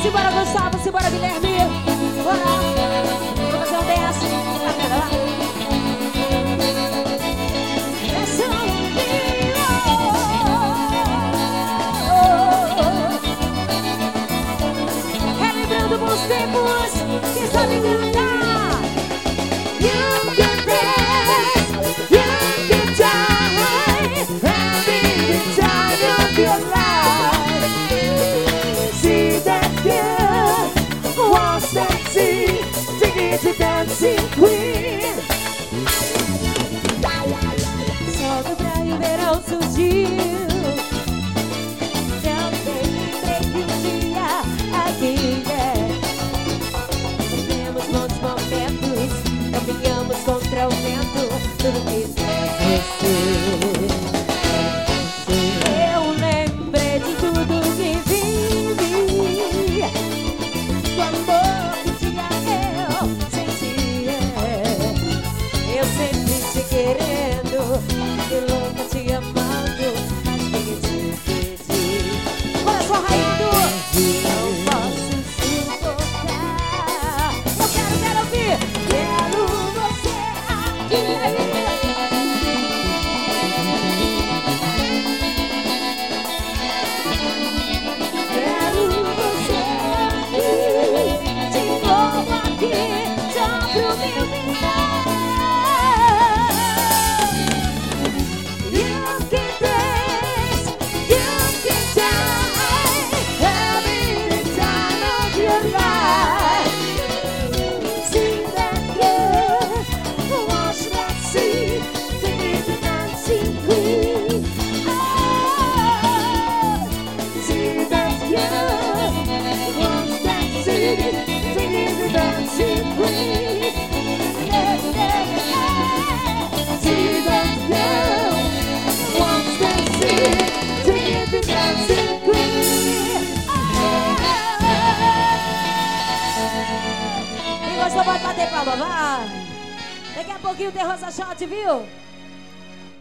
Simbora, Gustavo, simbora, Guilherme. Bora. Vou fazer um dance. Relembrando bons tempos, quem sabe cantar. You can dance, you can die, having the time of your life. See that girl, wants that sea, sing it to dancing queen. Só do praia o verão surgiu. Também lembrei que um dia aqui vivemos bons momentos, caminhamos contra o vento, tudo que faz você. Eu lembrei de tudo que vivi, do amor que tinha eu sentia. Eu sempre te querendo, e louca te amando, mas quem te pedi. Olha só, Raindo, não posso suportar. Eu quero ouvir. Quero você aqui. Quero você aqui, de novo aqui, só pro meu bem. You can dance, you can die, having the time of your life. See that girl, watch that sea, sing the dancing queen. Oh, see that girl, watch that sea, sing the dancing queen. Yeah, yeah, yeah. See that girl, watch that sea, sing the dancing queen. Quem gostou pode bater palma, vai. Daqui a pouquinho tem Rosa Shot, viu?